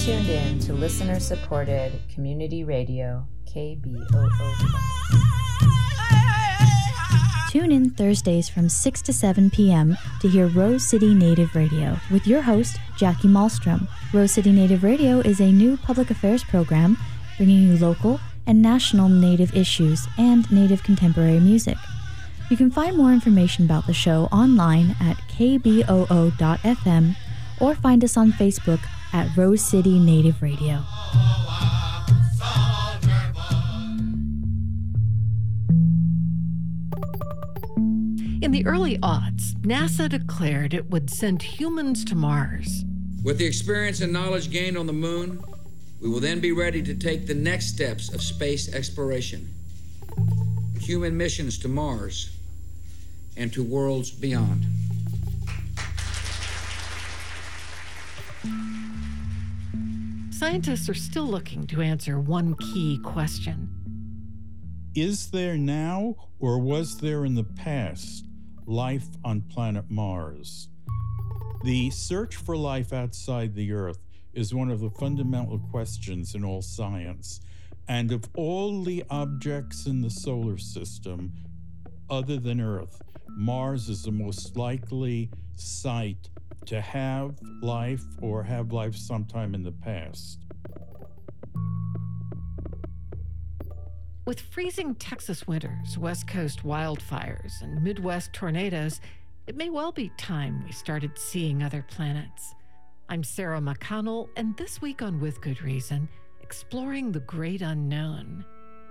tuned in to listener-supported community radio, KBOO. Tune in Thursdays from 6 to 7 p.m. to hear Rose City Native Radio with your host, Jackie Malmstrom. Rose City Native Radio is a new public affairs program bringing you local and national Native issues and Native contemporary music. You can find more information about the show online at kboo.fm or find us on Facebook at Rose City Native Radio. In the early aughts, NASA declared it would send humans to Mars. With the experience and knowledge gained on the moon, we will then be ready to take the next steps of space exploration. Human missions to Mars and to worlds beyond. Scientists are still looking to answer one key question. Is there now, or was there in the past, life on planet Mars? The search for life outside the Earth is one of the fundamental questions in all science. And of all the objects in the solar system, other than Earth, Mars is the most likely site to have life or have life sometime in the past. With freezing Texas winters, West Coast wildfires, and Midwest tornadoes, it may well be time we started seeing other planets. I'm Sarah McConnell, and this week on With Good Reason, exploring the great unknown.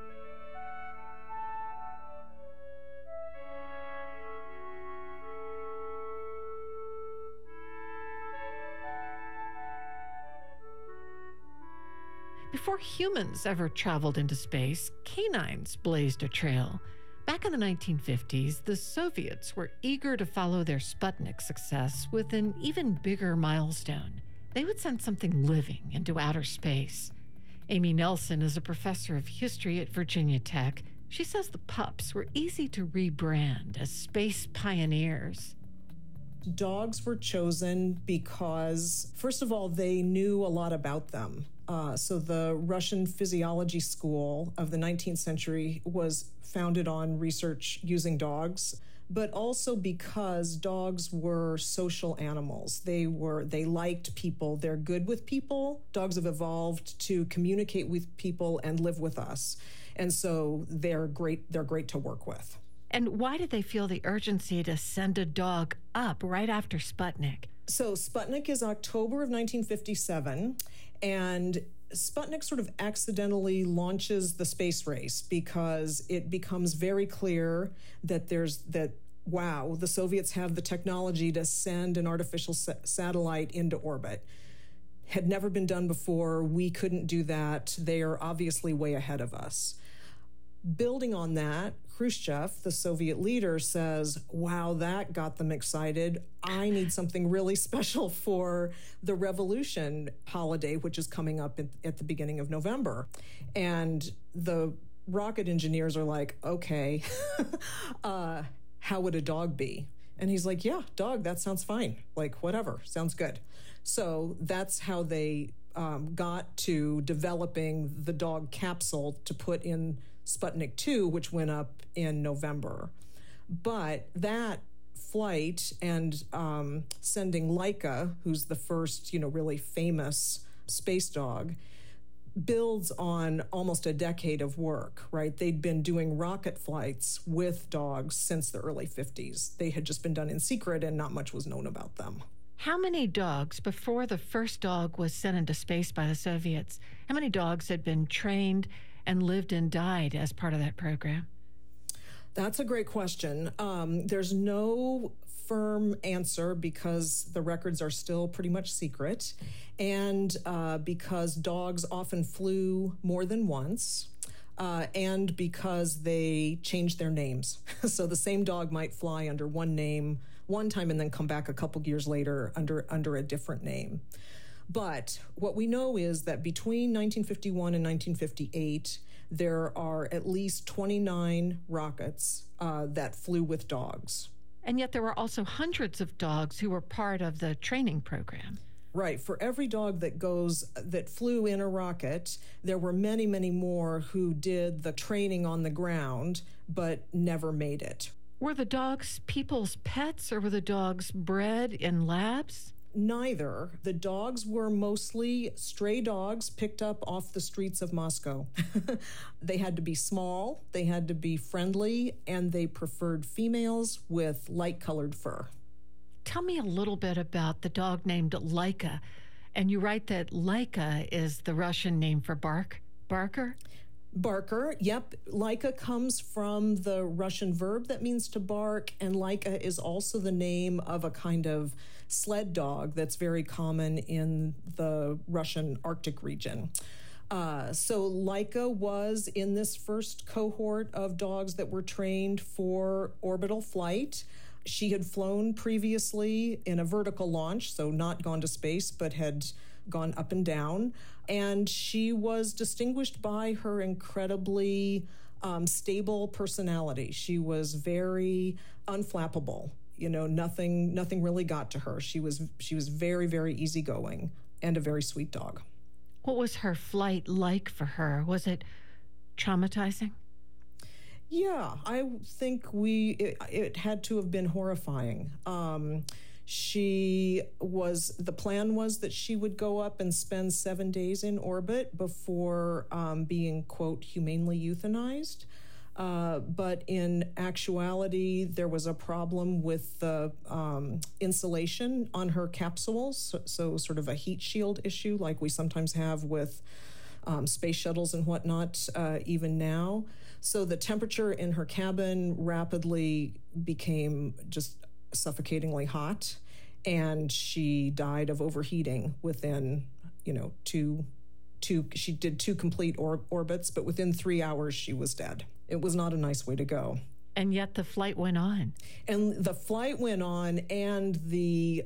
Before humans ever traveled into space, canines blazed a trail. Back in the 1950s, the Soviets were eager to follow their Sputnik success with an even bigger milestone. They would send something living into outer space. Amy Nelson is a professor of history at Virginia Tech. She says the pups were easy to rebrand as space pioneers. Dogs were chosen because, first of all, they knew a lot about them. So the Russian physiology school of the 19th century was founded on research using dogs, but also because dogs were social animals. They liked people. They're good with people. Dogs have evolved to communicate with people and live with us. And so they're great to work with. And why did they feel the urgency to send a dog up right after Sputnik? So Sputnik is October of 1957, and Sputnik sort of accidentally launches the space race because it becomes very clear that the Soviets have the technology to send an artificial satellite into orbit. Had never been done before. We couldn't do that. They are obviously way ahead of us. Building on that, Khrushchev, the Soviet leader, says, wow, that got them excited. I need something really special for the revolution holiday, which is coming up at the beginning of November. And the rocket engineers are like, okay, how would a dog be? And he's like, yeah, dog, that sounds fine. Like, whatever, sounds good. So that's how they got to developing the dog capsule to put in Sputnik 2, which went up in November. But that flight and sending Laika, who's the first, really famous space dog, builds on almost a decade of work, right? They'd been doing rocket flights with dogs since the early 50s. They had just been done in secret and not much was known about them. How many dogs, before the first dog was sent into space by the Soviets, how many dogs had been trained and lived and died as part of that program? That's a great question. There's no firm answer because the records are still pretty much secret, and because dogs often flew more than once, and because they changed their names. So the same dog might fly under one name one time and then come back a couple years later under a different name. But what we know is that between 1951 and 1958, there are at least 29 rockets that flew with dogs. And yet there were also hundreds of dogs who were part of the training program. Right. For every dog that flew in a rocket, there were many, many more who did the training on the ground, but never made it. Were the dogs people's pets, or were the dogs bred in labs? Neither. The dogs were mostly stray dogs picked up off the streets of Moscow. They had to be small, they had to be friendly, and they preferred females with light-colored fur. Tell me a little bit about the dog named Laika. And you write that Laika is the Russian name for Barker? Barker, yep. Laika comes from the Russian verb that means to bark, and Laika is also the name of a kind of sled dog that's very common in the Russian Arctic region. So Laika was in this first cohort of dogs that were trained for orbital flight. She had flown previously in a vertical launch, so not gone to space, but had gone up and down. And she was distinguished by her incredibly stable personality. She was very unflappable. You know, nothing really got to her. She was very, very easygoing and a very sweet dog. What was her flight like for her? Was it traumatizing? Yeah, I think it had to have been horrifying. The plan was that she would go up and spend 7 days in orbit before being, quote, humanely euthanized. But in actuality, there was a problem with the insulation on her capsules, so sort of a heat shield issue like we sometimes have with space shuttles and whatnot, even now. So the temperature in her cabin rapidly became just suffocatingly hot, and she died of overheating within, she did 2 complete orbits, but within 3 hours she was dead. It was not a nice way to go. And yet the flight went on. And the flight went on, and the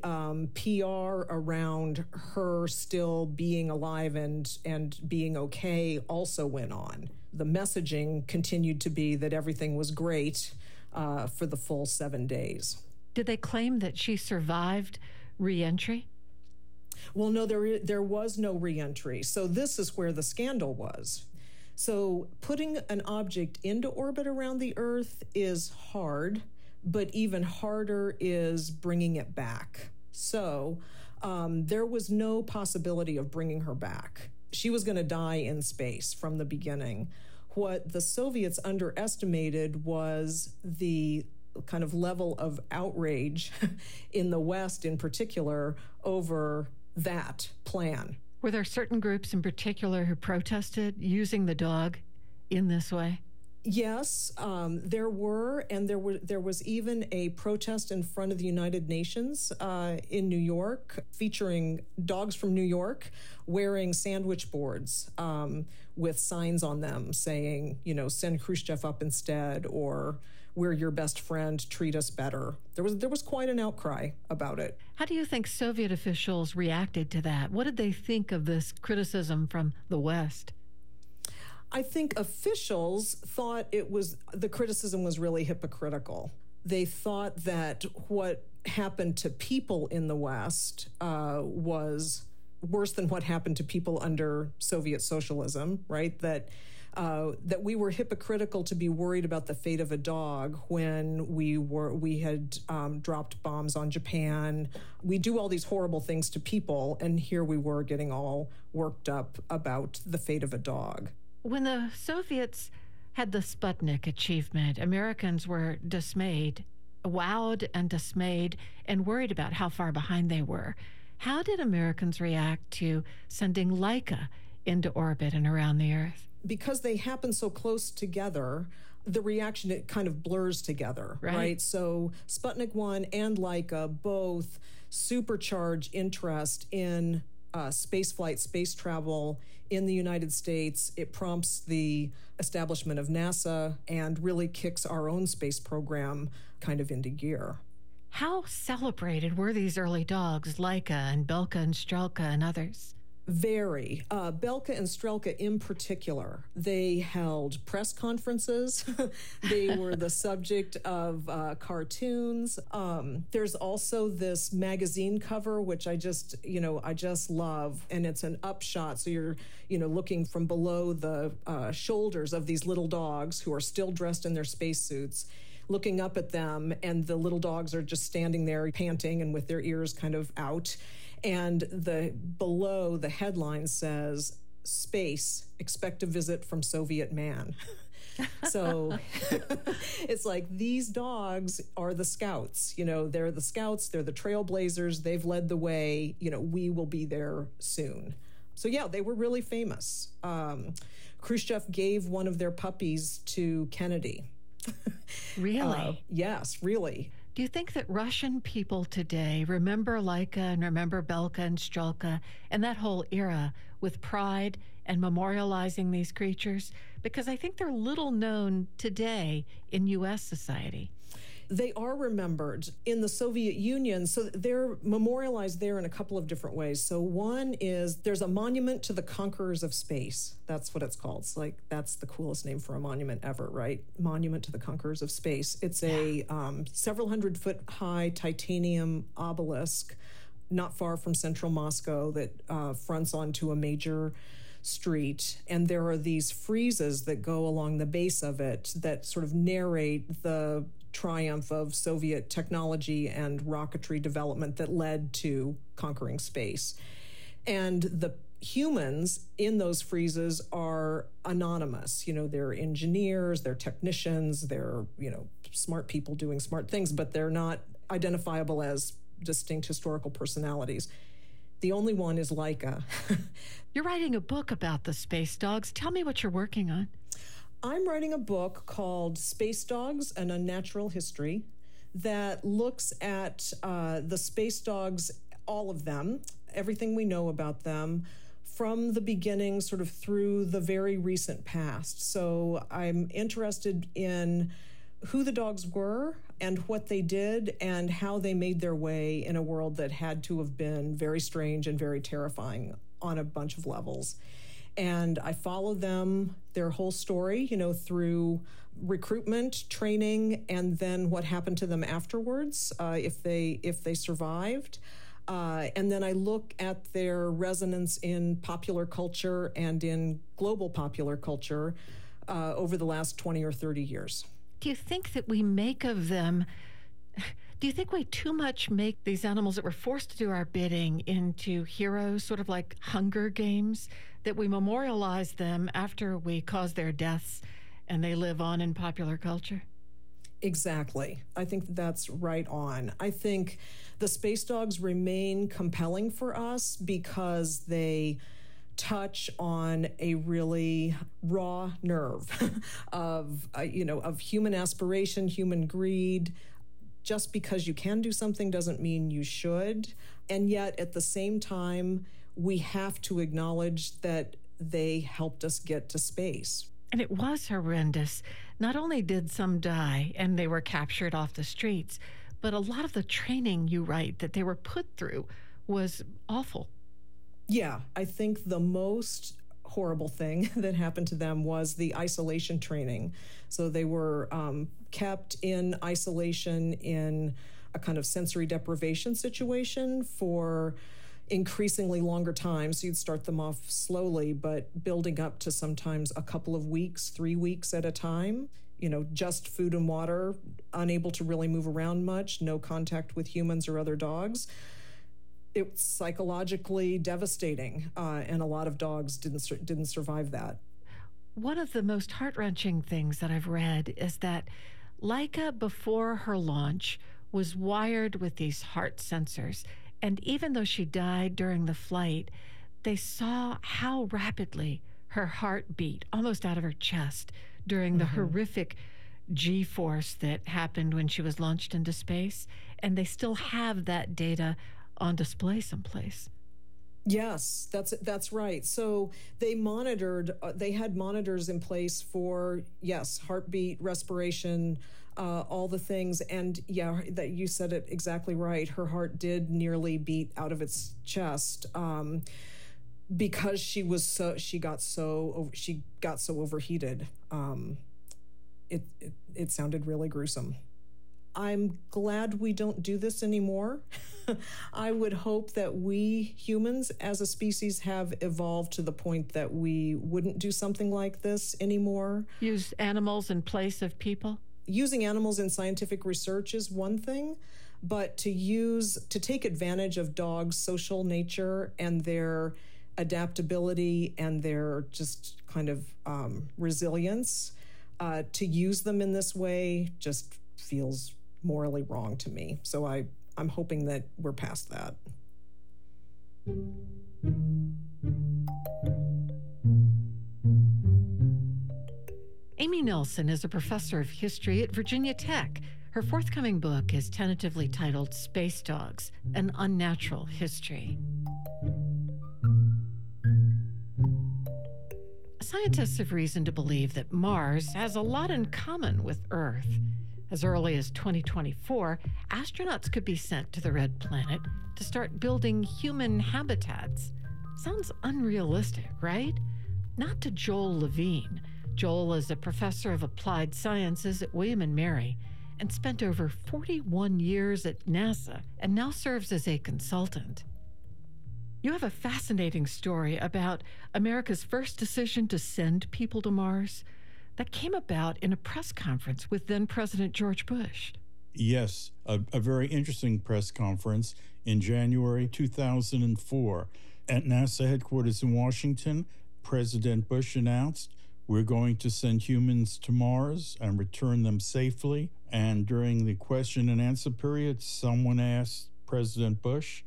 PR around her still being alive and being okay also went on. The messaging continued to be that everything was great for the full 7 days. Did they claim that she survived re-entry? Well, no, there was no re-entry. So this is where the scandal was. So putting an object into orbit around the Earth is hard, but even harder is bringing it back. So there was no possibility of bringing her back. She was going to die in space from the beginning. What the Soviets underestimated was the kind of level of outrage in the West in particular over that plan. Were there certain groups in particular who protested using the dog in this way? Yes, there were, and there was even a protest in front of the United Nations in New York, featuring dogs from New York wearing sandwich boards with signs on them saying, send Khrushchev up instead, or we're your best friend, treat us better. There was quite an outcry about it. How do you think Soviet officials reacted to that? What did they think of this criticism from the West? I think officials thought the criticism was really hypocritical. They thought that what happened to people in the West was worse than what happened to people under Soviet socialism, right? That we were hypocritical to be worried about the fate of a dog when we had dropped bombs on Japan. We do all these horrible things to people, and here we were getting all worked up about the fate of a dog. When the Soviets had the Sputnik achievement, Americans were dismayed, wowed and dismayed, and worried about how far behind they were. How did Americans react to sending Laika into orbit and around the Earth? Because they happen so close together, the reaction, it kind of blurs together, right? So Sputnik 1 and Laika both supercharge interest in space flight, space travel in the United States. It prompts the establishment of NASA and really kicks our own space program kind of into gear. How celebrated were these early dogs, Laika and Belka and Strelka and others? Very. Belka and Strelka in particular, they held press conferences. They were the subject of cartoons. There's also this magazine cover, which I just love. And it's an upshot. So you're, looking from below the shoulders of these little dogs who are still dressed in their spacesuits, looking up at them. And the little dogs are just standing there panting and with their ears kind of out. And below the headline says, "Space, expect a visit from Soviet man." So it's like these dogs are the scouts. They're the scouts. They're the trailblazers. They've led the way. We will be there soon. So yeah, they were really famous. Khrushchev gave one of their puppies to Kennedy. Really? Yes, really. Do you think that Russian people today remember Laika and remember Belka and Strelka and that whole era with pride and memorializing these creatures? Because I think they're little known today in U.S. society. They are remembered in the Soviet Union. So they're memorialized there in a couple of different ways. So one is there's a monument to the conquerors of space. That's what it's called. It's like, that's the coolest name for a monument ever, right? Monument to the conquerors of space. It's a several 100-foot high titanium obelisk not far from central Moscow that fronts onto a major street. And there are these friezes that go along the base of it that sort of narrate the triumph of Soviet technology and rocketry development that led to conquering space. And the humans in those friezes are anonymous. They're engineers, they're technicians, they're, smart people doing smart things, but they're not identifiable as distinct historical personalities. The only one is Laika. You're writing a book about the space dogs. Tell me what you're working on. I'm writing a book called Space Dogs, An Unnatural History, that looks at the space dogs, all of them, everything we know about them, from the beginning sort of through the very recent past. So I'm interested in who the dogs were and what they did and how they made their way in a world that had to have been very strange and very terrifying on a bunch of levels. And I follow them, their whole story, through recruitment, training, and then what happened to them afterwards, if they survived. And then I look at their resonance in popular culture and in global popular culture over the last 20 or 30 years. Do you think that we make of them... Do you think we too much make these animals that were forced to do our bidding into heroes, sort of like Hunger Games, that we memorialize them after we cause their deaths and they live on in popular culture? Exactly. I think that's right on. I think the space dogs remain compelling for us because they touch on a really raw nerve of human aspiration, human greed. Just because you can do something doesn't mean you should. And yet, at the same time, we have to acknowledge that they helped us get to space. And it was horrendous. Not only did some die and they were captured off the streets, but a lot of the training, you write, that they were put through was awful. Yeah, I think the most horrible thing that happened to them was the isolation training. So they were kept in isolation in a kind of sensory deprivation situation for increasingly longer time. So you'd start them off slowly, but building up to sometimes a couple of weeks, 3 weeks at a time, just food and water, unable to really move around much, no contact with humans or other dogs. It's psychologically devastating, and a lot of dogs didn't survive that. One of the most heart-wrenching things that I've read is that Laika, before her launch, was wired with these heart sensors. And even though she died during the flight, they saw how rapidly her heart beat, almost out of her chest, during the horrific G-force that happened when she was launched into space. And they still have that data on display someplace. Yes, that's right. So they monitored, they had monitors in place for, yes, heartbeat, respiration, all the things. And yeah, that you said it exactly right. Her heart did nearly beat out of its chest. because she got so overheated. It sounded really gruesome. I'm glad we don't do this anymore. I would hope that we humans as a species have evolved to the point that we wouldn't do something like this anymore. Use animals in place of people? Using animals in scientific research is one thing, but to take advantage of dogs' social nature and their adaptability and their just kind of resilience, to use them in this way just feels morally wrong to me. So I'm hoping that we're past that. Amy Nelson is a professor of history at Virginia Tech. Her forthcoming book is tentatively titled Space Dogs: An Unnatural History. Scientists have reason to believe that Mars has a lot in common with Earth. As early as 2024, astronauts could be sent to the Red Planet to start building human habitats. Sounds unrealistic, right? Not to Joel Levine. Joel is a professor of applied sciences at William & Mary and spent over 41 years at NASA and now serves as a consultant. You have a fascinating story about America's first decision to send people to Mars that came about in a press conference with then-President George Bush. Yes, a very interesting press conference in January 2004. At NASA headquarters in Washington, President Bush announced, "We're going to send humans to Mars and return them safely." And during the question and answer period, someone asked President Bush,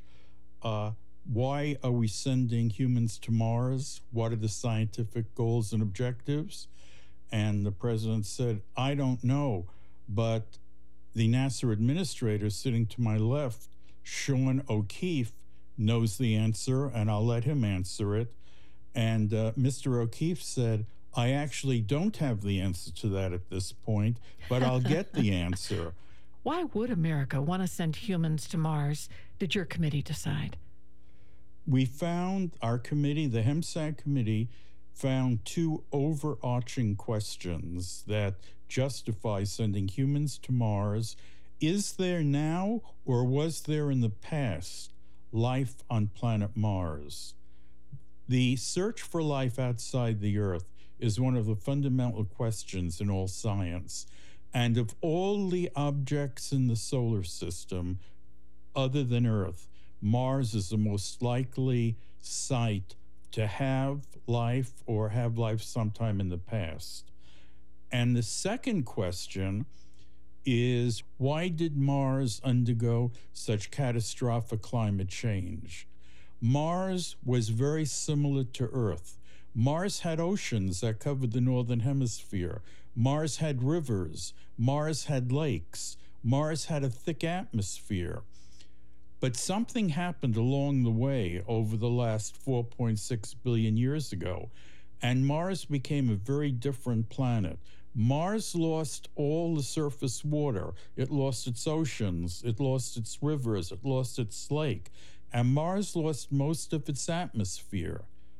why are we sending humans to Mars? What are the scientific goals and objectives? And the president said, "I don't know, but the NASA administrator sitting to my left, Sean O'Keefe, knows the answer, and I'll let him answer it." And Mr. O'Keefe said, "I actually don't have the answer to that at this point, but I'll get the answer." Why would America want to send humans to Mars, did your committee decide? We found, our committee, the HEMSAG committee, found two overarching questions that justify sending humans to Mars. Is there now, or was there in the past, life on planet Mars? The search for life outside the Earth is one of the fundamental questions in all science. And of all the objects in the solar system, other than Earth, Mars is the most likely site to have life or have life sometime in the past. And the second question is, why did Mars undergo such catastrophic climate change? Mars was very similar to Earth. Mars had oceans that covered the northern hemisphere. Mars had rivers. Mars had lakes. Mars had a thick atmosphere. But something happened along the way over the last 4.6 billion years ago, and Mars became a very different planet. Mars lost all the surface water. It lost its oceans. It lost its rivers. It lost its lake. And Mars lost most of its atmosphere.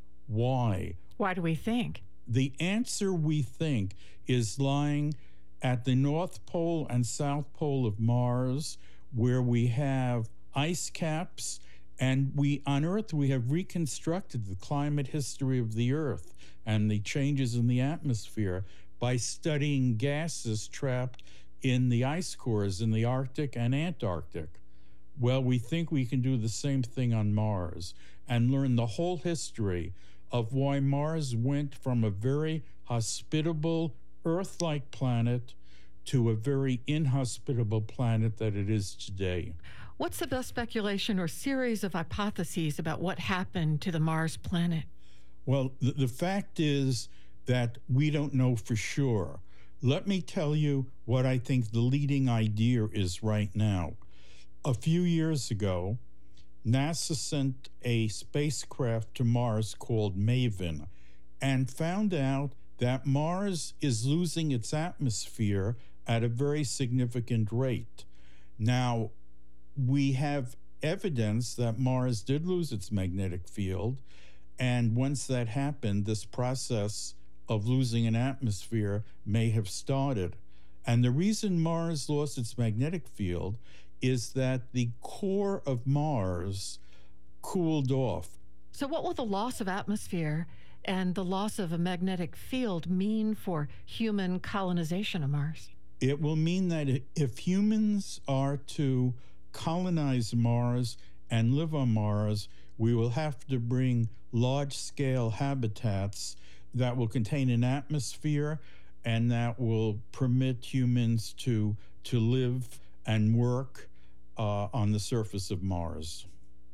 Why? Why do we think? The answer, we think, is lying at the North Pole and South Pole of Mars, where we have ice caps, and on Earth, we have reconstructed the climate history of the Earth and the changes in the atmosphere by studying gases trapped in the ice cores in the Arctic and Antarctic. Well, we think we can do the same thing on Mars and learn the whole history of why Mars went from a very hospitable Earth-like planet to a very inhospitable planet that it is today. What's the best speculation or series of hypotheses about what happened to the Mars planet? Well, the fact is that we don't know for sure. Let me tell you what I think the leading idea is right now. A few years ago, NASA sent a spacecraft to Mars called MAVEN and found out that Mars is losing its atmosphere at a very significant rate. Now, we have evidence that Mars did lose its magnetic field, And once that happened, this process of losing an atmosphere may have started. And the reason Mars lost its magnetic field is that the core of Mars cooled off. So, what will the loss of atmosphere and the loss of a magnetic field mean for human colonization of Mars? It will mean that if humans are to colonize Mars and live on Mars, we will have to bring large-scale habitats that will contain an atmosphere and that will permit humans to live and work on the surface of Mars.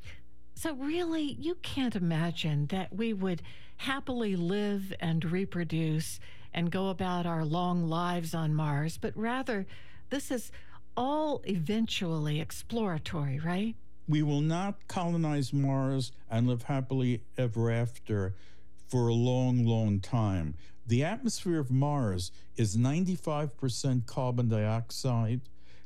So really, you can't imagine that we would happily live and reproduce and go about our long lives on Mars, but rather this is all eventually exploratory, right? We will not colonize Mars and live happily ever after for a long, long time. The atmosphere of Mars is 95% carbon dioxide,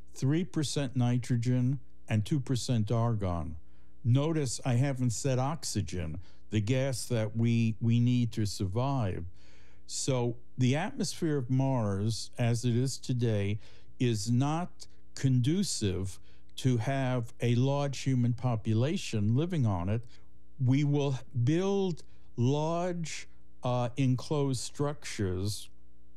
3% nitrogen, and 2% argon. Notice I haven't said oxygen, the gas that we need to survive. So the atmosphere of Mars, as it is today, is not conducive to have a large human population living on it. We will build large enclosed structures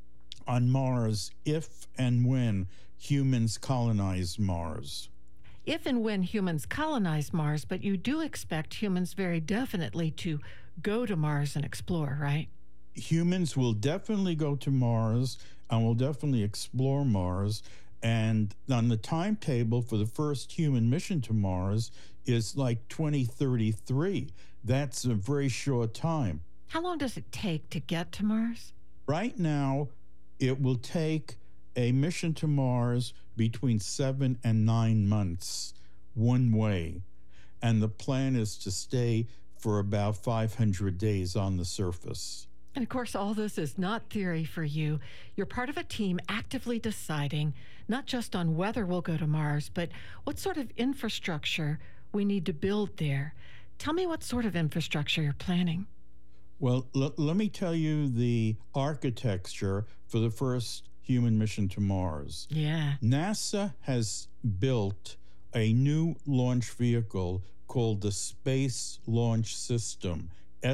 on Mars if and when humans colonize Mars. If and when humans colonize Mars, but you do expect humans very definitely to go to Mars and explore, right? Humans will definitely go to Mars and will definitely explore Mars. And on the timetable for the first human mission to Mars is like 2033. That's a very short time. How long does it take to get to Mars? Right now, it will take a mission to Mars between 7 and 9 months one way. And the plan is to stay for about 500 days on the surface. And of course, all this is not theory for you. You're part of a team actively deciding not just on whether we'll go to Mars, but what sort of infrastructure we need to build there. Tell me what sort of infrastructure you're planning. Well, let me tell you the architecture for the first human mission to Mars. Yeah. NASA has built a new launch vehicle called the Space Launch System,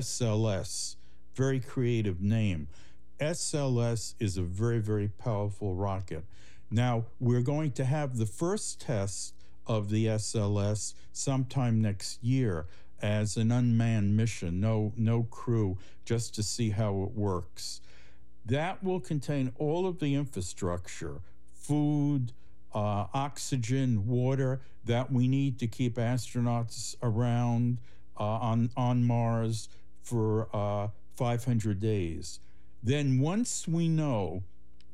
SLS. Very creative name. SLS is a very, very powerful rocket. Now, we're going to have the first test of the SLS sometime next year as an unmanned mission, no crew, just to see how it works. That will contain all of the infrastructure, food, oxygen, water that we need to keep astronauts around on Mars for 500 days. Then once we know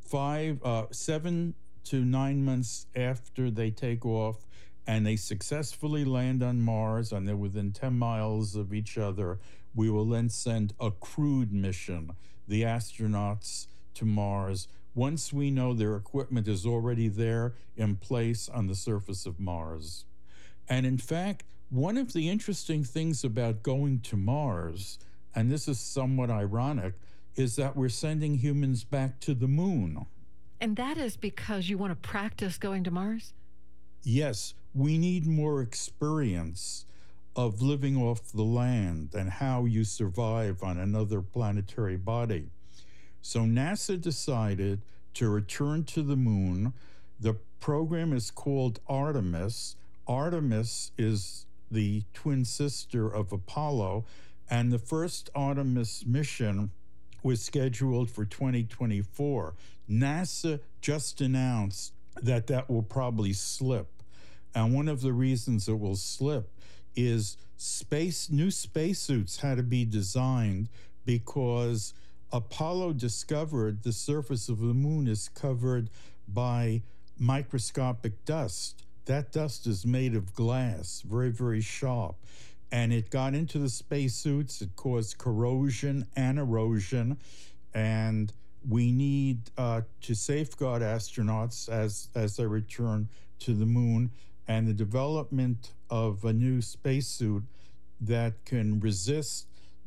7 to 9 months after they take off and they successfully land on Mars and they're within 10 miles of each other, we will then send a crewed mission, the astronauts to Mars, once we know their equipment is already there in place on the surface of Mars. And in fact, one of the interesting things about going to Mars, and this is somewhat ironic, is that we're sending humans back to the moon. And that is because you want to practice going to Mars? Yes, we need more experience of living off the land and how you survive on another planetary body. So NASA decided to return to the moon. The program is called Artemis. Artemis is the twin sister of Apollo, and the first Artemis mission was scheduled for 2024. NASA just announced that will probably slip. And one of the reasons it will slip is new spacesuits had to be designed because Apollo discovered the surface of the moon is covered by microscopic dust. That dust is made of glass, very, very sharp. And it got into the spacesuits. It caused corrosion and erosion. And we need to safeguard astronauts as they return to the moon. And the development of a new spacesuit that can resist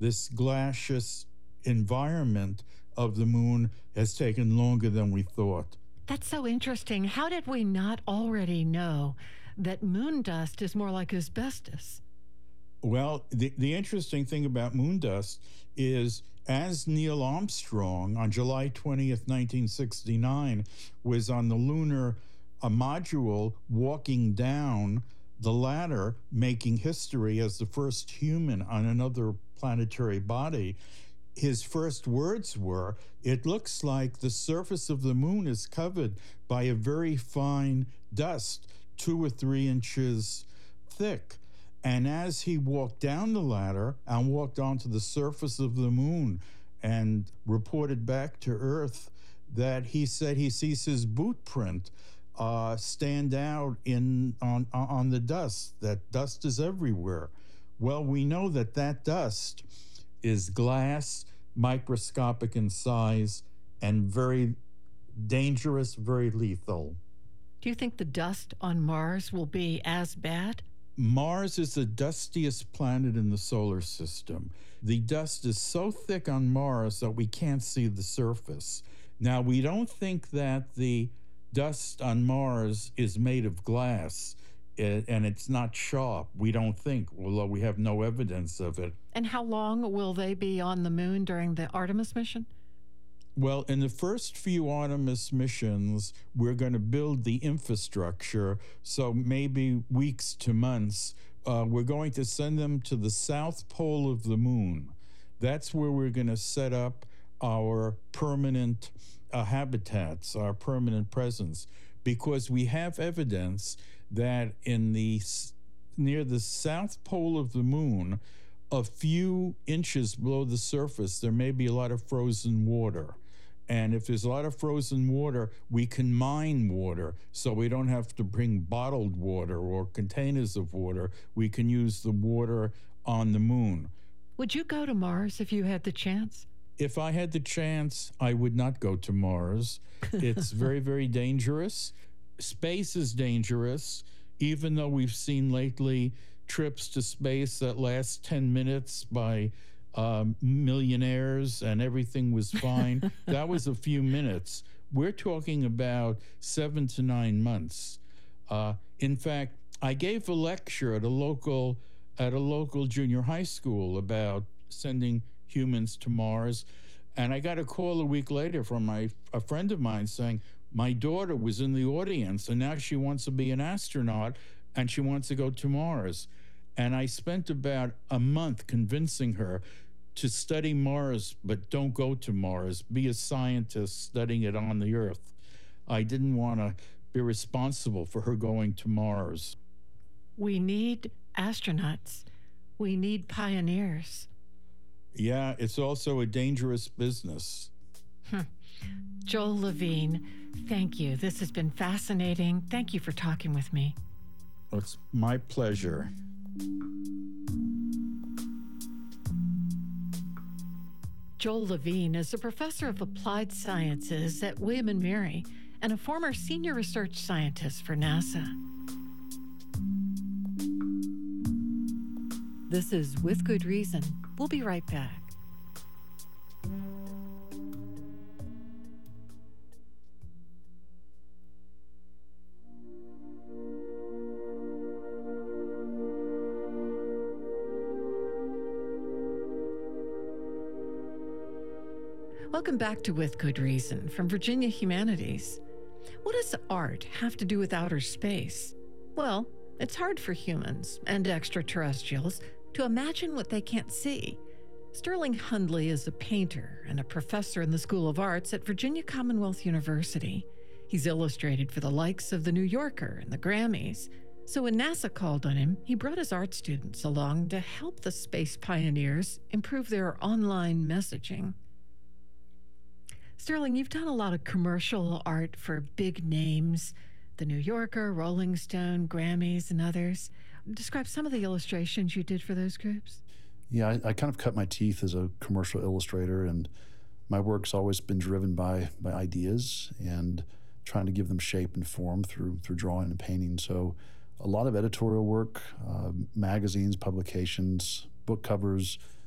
this glacious environment of the moon has taken longer than we thought. That's so interesting. How did we not already know that moon dust is more like asbestos? Well, the interesting thing about moon dust is, as Neil Armstrong on July 20th, 1969, was on the lunar module walking down the ladder, making history as the first human on another planetary body, his first words were, "It looks like the surface of the moon is covered by a very fine dust, 2 or 3 inches thick." And as he walked down the ladder and walked onto the surface of the moon and reported back to Earth, that he said he sees his boot print stand out on the dust. That dust is everywhere. Well, we know that dust is glass, microscopic in size, and very dangerous, very lethal. Do you think the dust on Mars will be as bad? Mars is the dustiest planet in the solar system. The dust is so thick on Mars that we can't see the surface. Now, we don't think that the dust on Mars is made of glass and it's not sharp. We don't think, although we have no evidence of it. And how long will they be on the moon during the Artemis mission? Well, in the first few Artemis missions, we're going to build the infrastructure. So maybe weeks to months, we're going to send them to the south pole of the moon. That's where we're going to set up our permanent habitats, our permanent presence, because we have evidence that near the south pole of the moon, a few inches below the surface, there may be a lot of frozen water. And if there's a lot of frozen water, we can mine water, so we don't have to bring bottled water or containers of water. We can use the water on the moon. Would you go to Mars if you had the chance? If I had the chance, I would not go to Mars. It's very, very dangerous. Space is dangerous, even though we've seen lately trips to space that last 10 minutes by millionaires and everything was fine. That was a few minutes. We're talking about 7 to 9 months. In fact, I gave a lecture at a local junior high school about sending humans to Mars, and I got a call a week later from a friend of mine saying, my daughter was in the audience and now she wants to be an astronaut and she wants to go to Mars. And I spent about a month convincing her to study Mars, but don't go to Mars. Be a scientist studying it on the Earth. I didn't want to be responsible for her going to Mars. We need astronauts. We need pioneers. Yeah, it's also a dangerous business. Joel Levine, thank you. This has been fascinating. Thank you for talking with me. It's my pleasure. Joel Levine is a professor of applied sciences at William & Mary and a former senior research scientist for NASA. This is With Good Reason. We'll be right back. Welcome back to With Good Reason from Virginia Humanities. What does art have to do with outer space? Well, it's hard for humans and extraterrestrials to imagine what they can't see. Sterling Hundley is a painter and a professor in the School of Arts at Virginia Commonwealth University. He's illustrated for the likes of The New Yorker and the Grammys. So when NASA called on him, he brought his art students along to help the space pioneers improve their online messaging. Sterling, you've done a lot of commercial art for big names, The New Yorker, Rolling Stone, Grammys, and others. Describe some of the illustrations you did for those groups. Yeah, I kind of cut my teeth as a commercial illustrator, and my work's always been driven by ideas and trying to give them shape and form through drawing and painting. So a lot of editorial work, magazines, publications, book covers,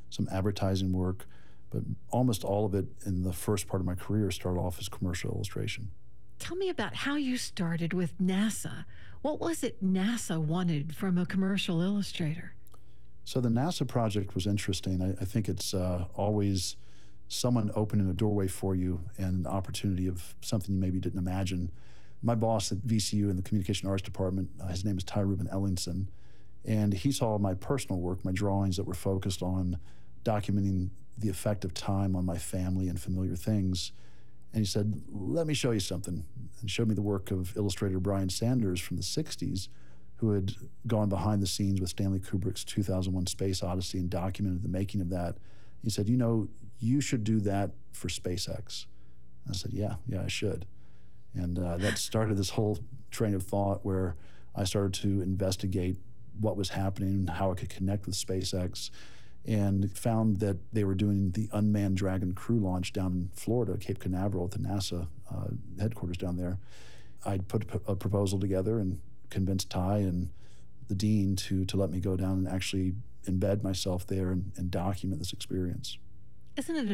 some advertising work, but almost all of it in the first part of my career started off as commercial illustration. Tell me about how you started with NASA. What was it NASA wanted from a commercial illustrator? So the NASA project was interesting. I think it's always someone opening a doorway for you and an opportunity of something you maybe didn't imagine. My boss at VCU in the Communication Arts Department, his name is Ty Ruben Ellingson, and he saw my personal work, my drawings that were focused on documenting the effect of time on my family and familiar things. And he said, let me show you something, and showed me the work of illustrator Brian Sanders from the 60s, who had gone behind the scenes with Stanley Kubrick's 2001 Space Odyssey and documented the making of that. He said, you should do that for SpaceX. I said, yeah, I should. And that started this whole train of thought where I started to investigate what was happening and how it could connect with SpaceX, and found that they were doing the unmanned Dragon crew launch down in Florida, Cape Canaveral, at the NASA headquarters down there. I'd put a proposal together and convinced Ty and the dean to let me go down and actually embed myself there and document this experience. Isn't it